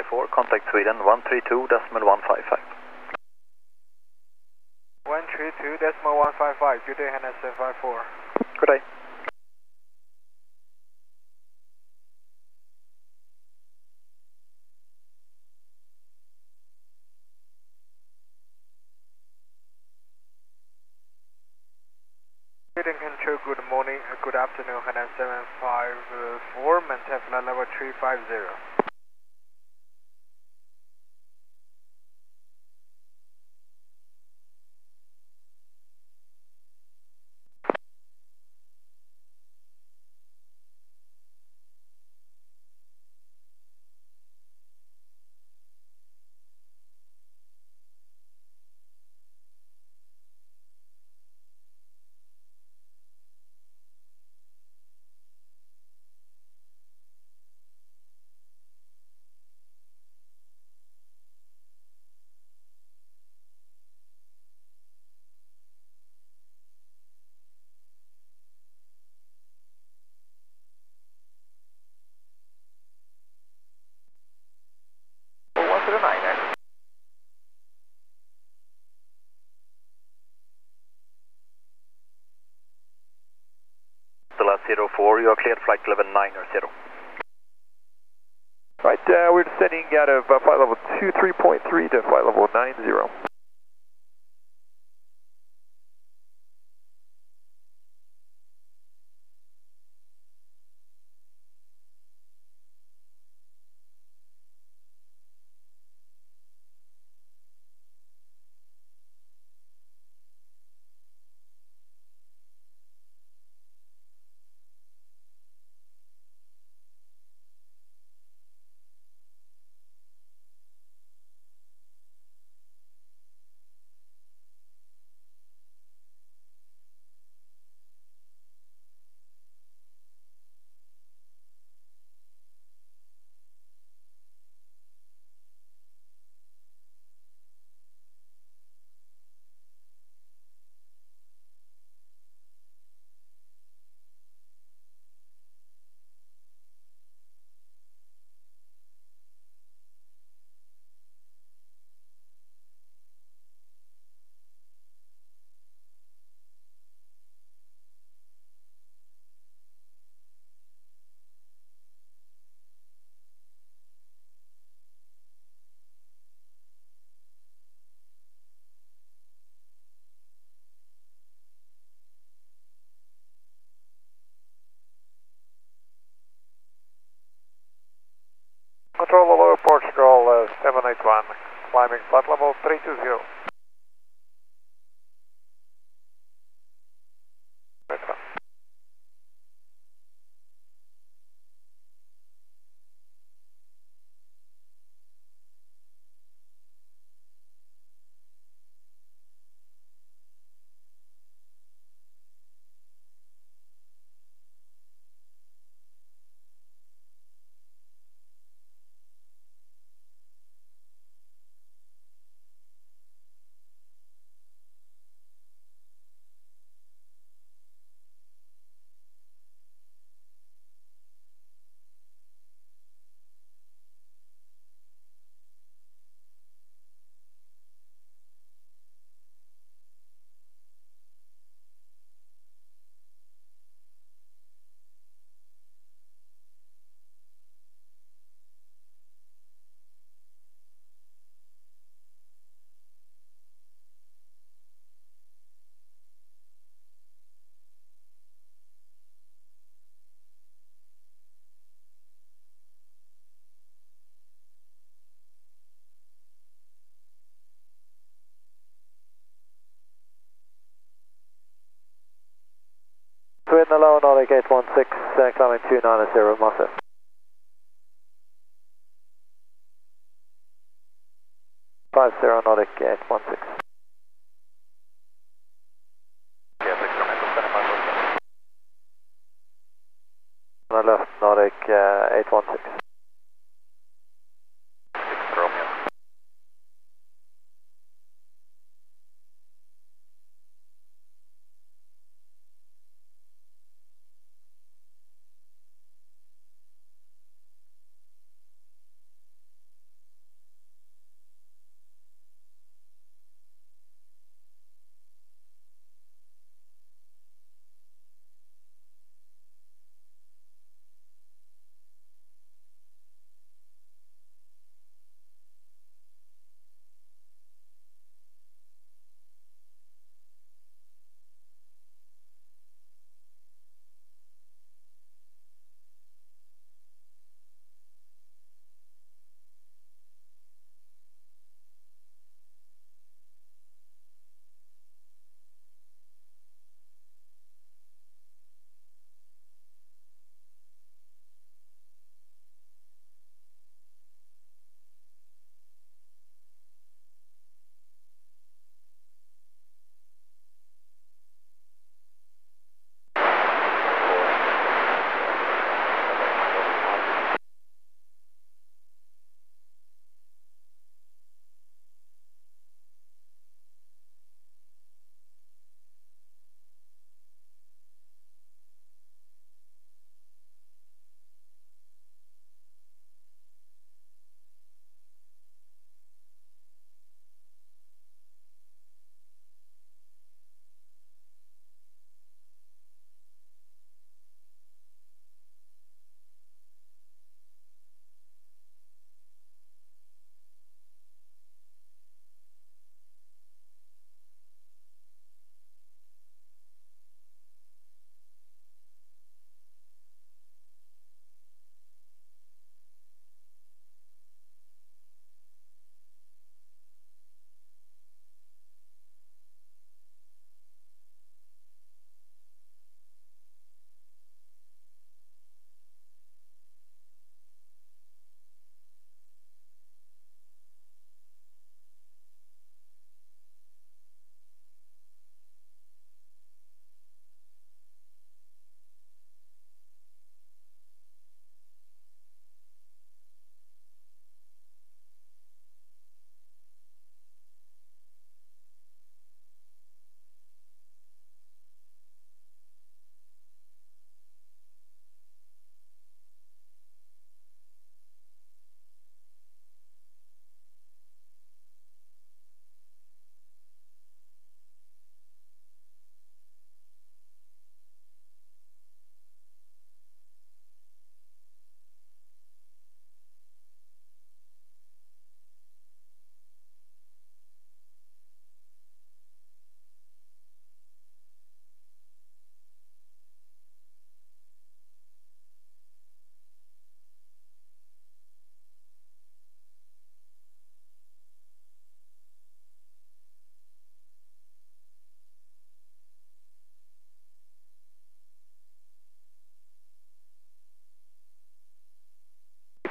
4, contact Sweden 132.155. 132.155, good day, NS 754. Good day. Sweden Control, good morning, good afternoon, NS 754, maintain flight level 350. Stella 04, you are cleared flight level 900. Right, we're descending out of flight level 23.3 to flight level 90. Control Hello, Portugal 781, climbing flight level 320. Sweden Hello, Nordic 816, climbing 290, massive. Five zero Nordic 816. On the left, Nordic 816.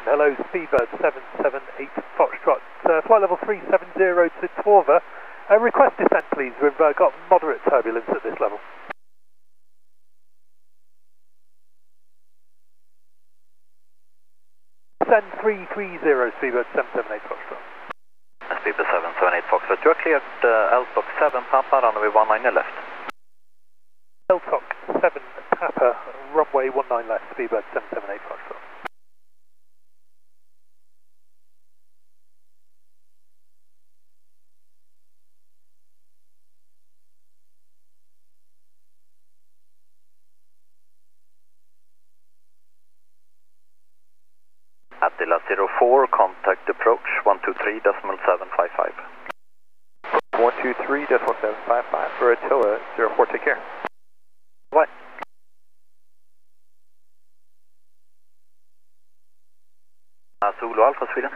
hello, Speedbird 778 Foxtrot, flight level 370 to Torva. Request descent please, we've got moderate turbulence at this level. Descend 330, Speedbird 778 Foxtrot. Speedbird 778 Foxtrot, you're cleared LTOC 7 Papa, runway 19 left. LTOC 7 Papa, runway 19 left, Speedbird 778 Foxtrot. Attila 04, contact approach 123.755. 123.755 for Attila 04, take care. What? Zulu Alpha Sweden.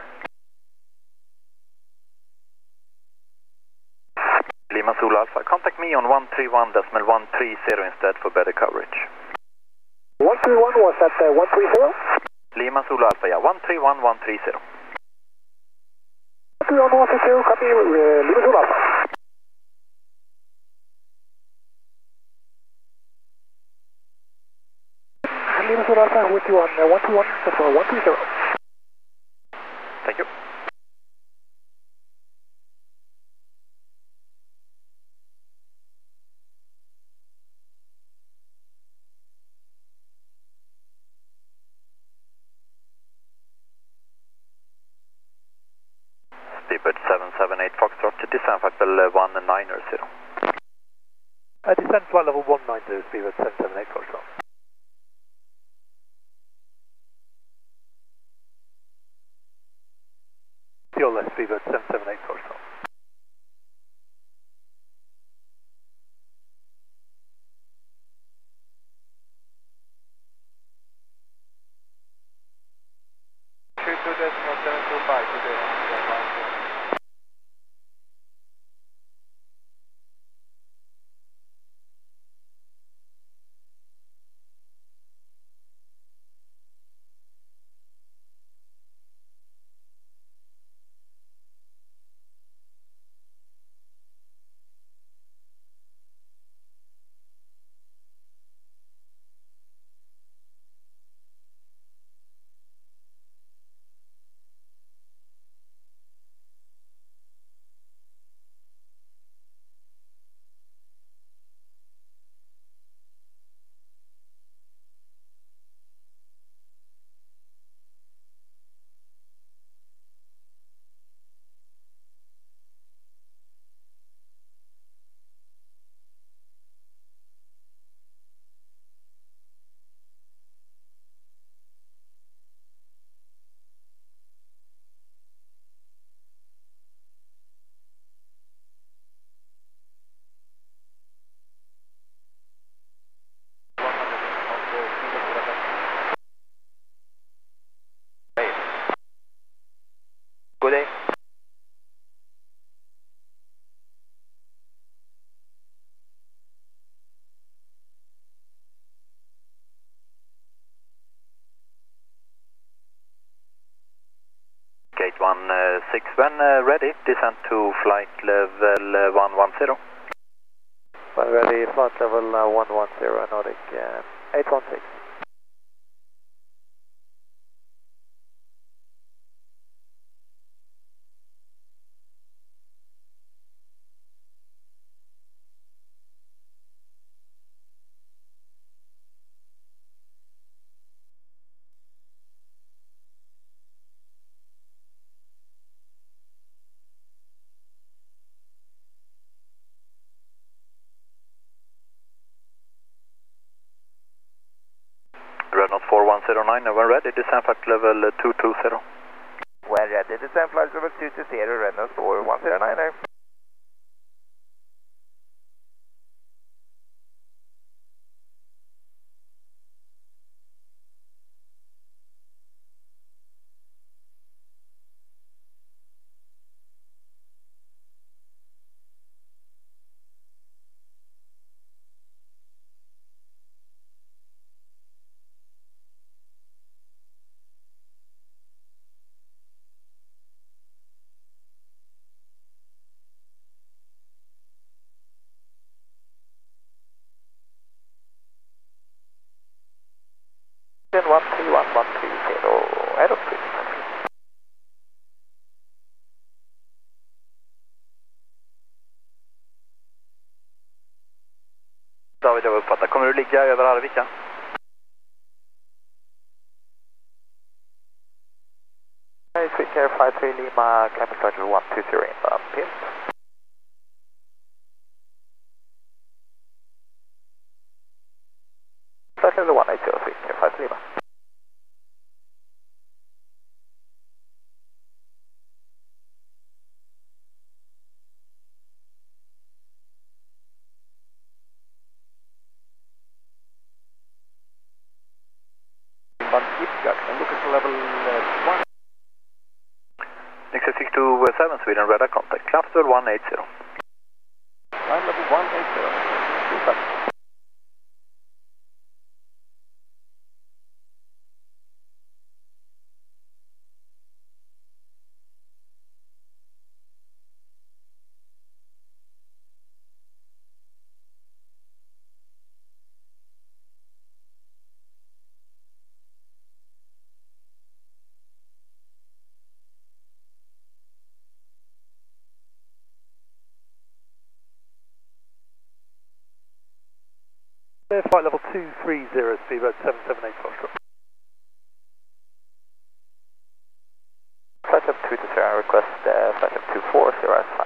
Lima Zulu Alpha, contact me on 131.130 instead for better coverage. 131 was at 130? Lima Zulu Alpha, yeah, 131.130. 131.130, copy, Lima Zulu Alpha. Lima Zulu Alpha with you on 121, that's 130. Thank you. Speedbird 778 Foxtrot to descend flight level 190. Descend flight level 190, Speedbird 778 Foxtrot. Your left, Speedbird 778 Foxtrot. Good day. Gate 16, when ready, descend to flight level 110. When ready, flight level 110, Nordic 816. Renault 4109, when ready, descend flight level 220. When ready, descend flight level 220, Renault 4109. du ligga över Arvika? Sweet Air 53 Lima, climbing flight level 120 inbound, PIN. Flight level 180, Sweet Air 53 Lima. Nexus 627 Sweden, radar contact, Clapswell 180. Climb level 180. Flight level 230, speedbird 778 Foxtrot. Flight level 220, request flight level 240 as 5.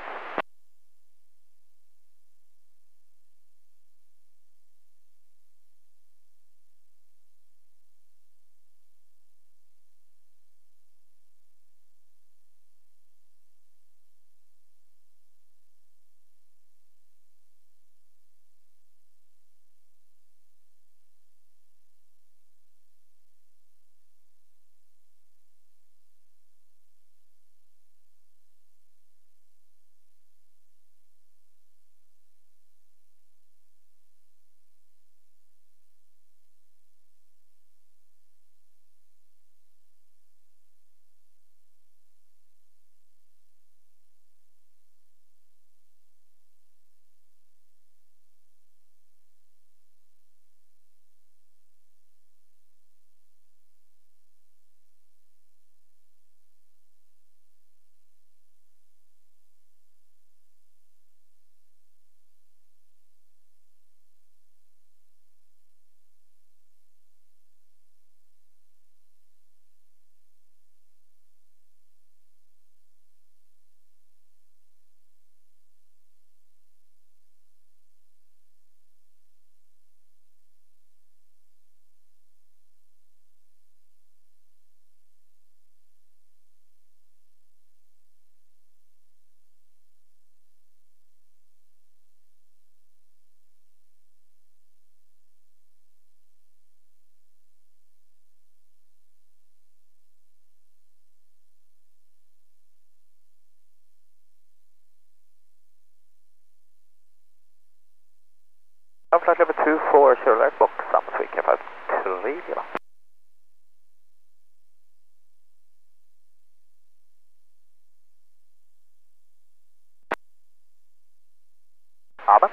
Flight level 240, alert box, Sweet Air 53 Lima. Amen.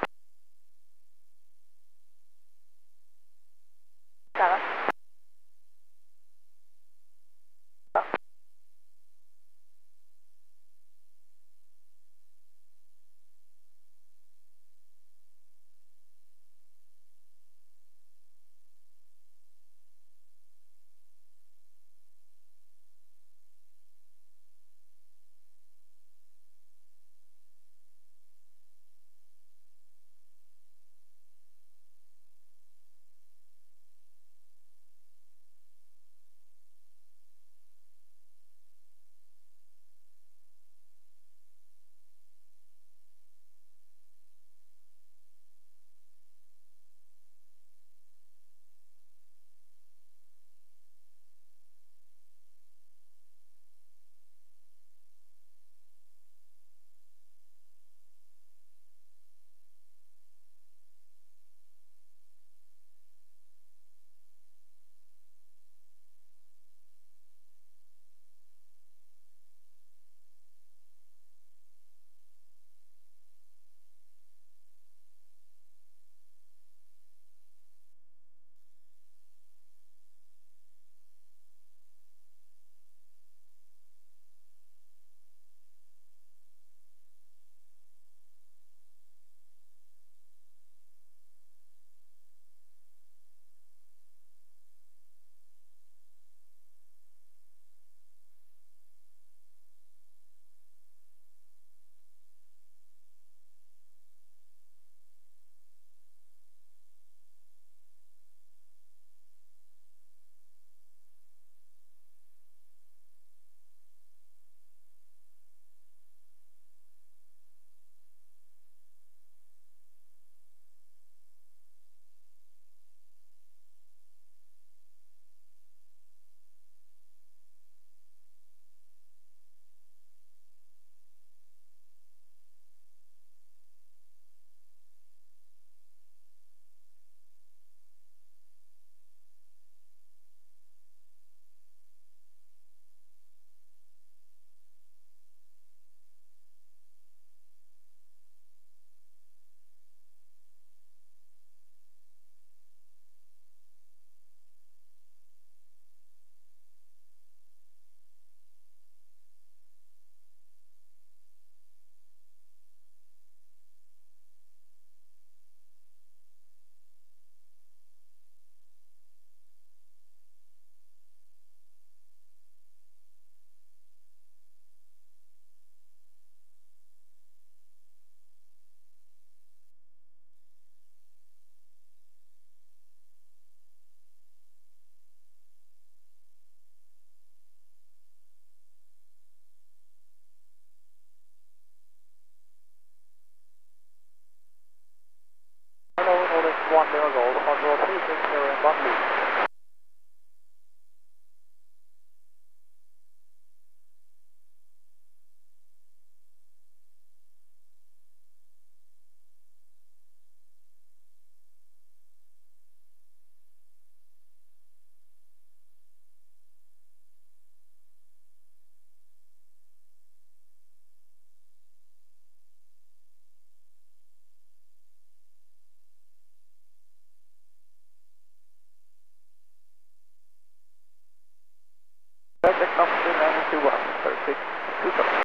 1 lead. Perfect, up to 921, perfect, 2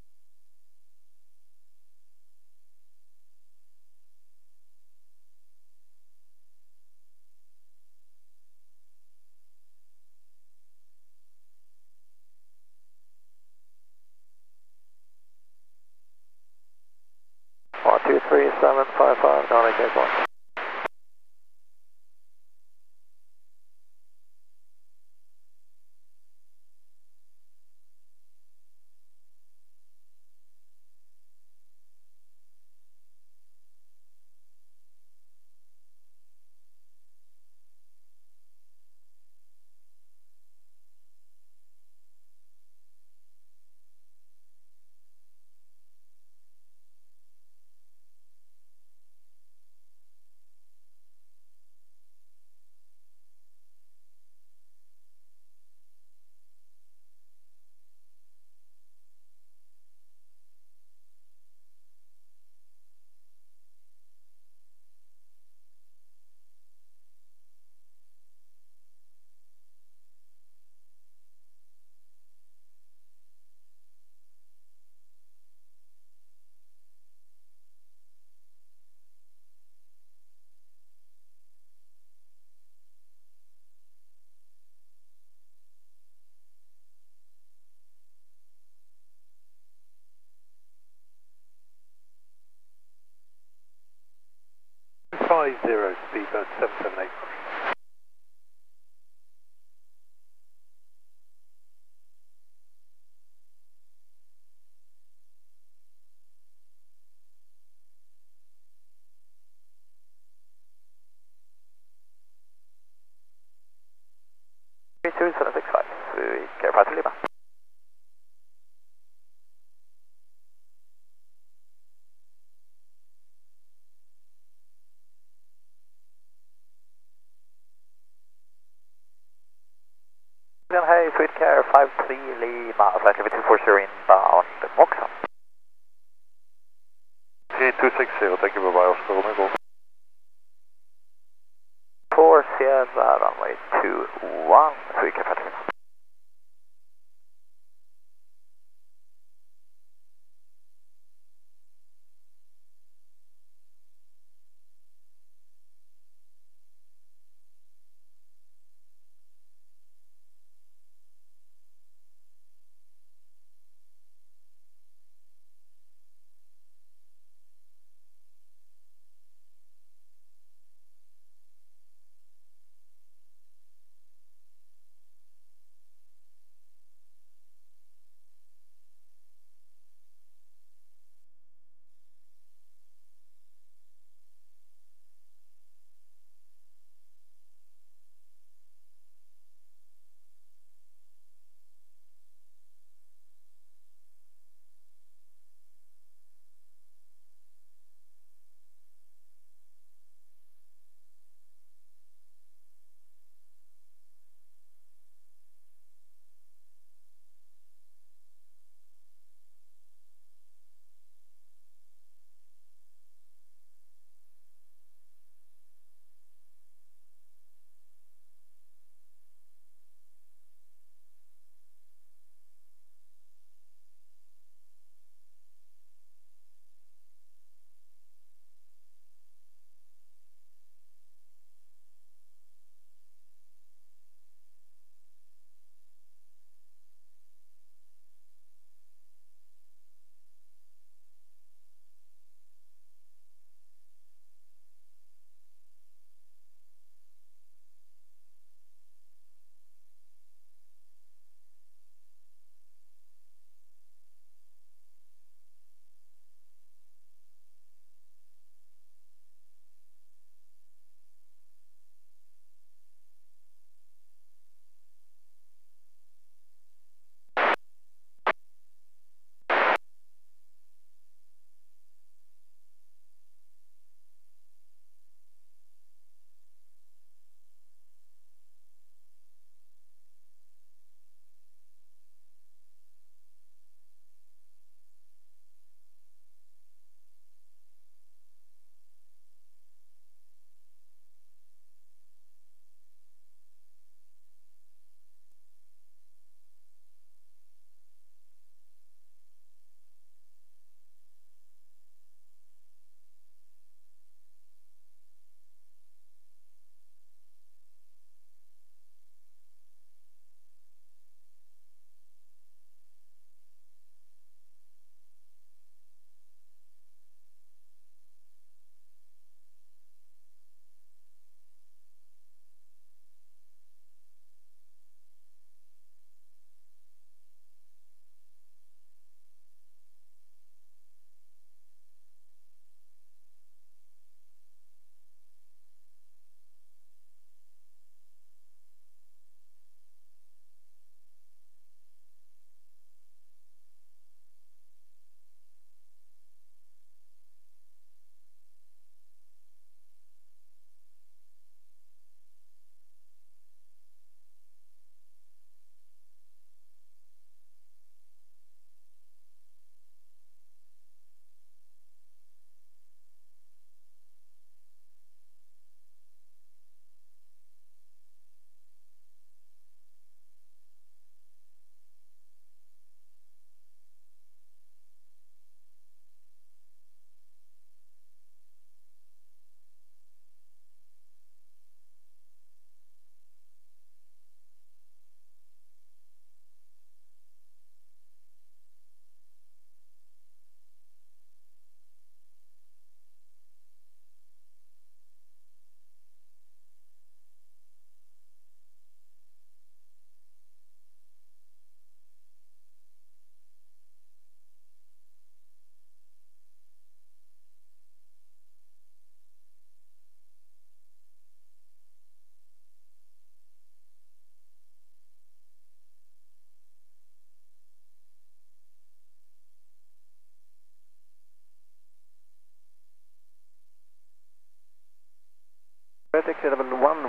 123.755, Nordic Airport. Speedbird 778. Two 765, Careful to Lima. Hey, Sweetcare 53 Lima, flight level 240 inbound, Moxa. 3260, thank you, bye-bye, Oscar Romeo. 4 Sierra, runway 21, Sweetcare 53 Lima.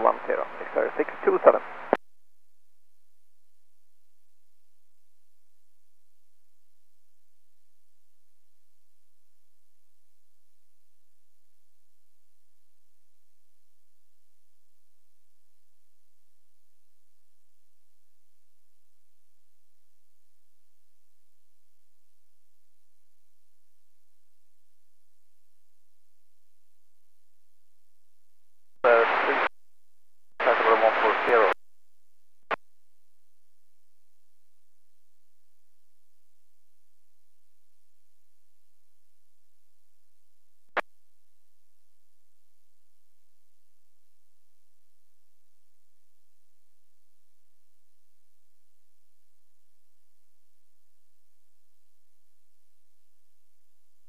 10, Victor 627.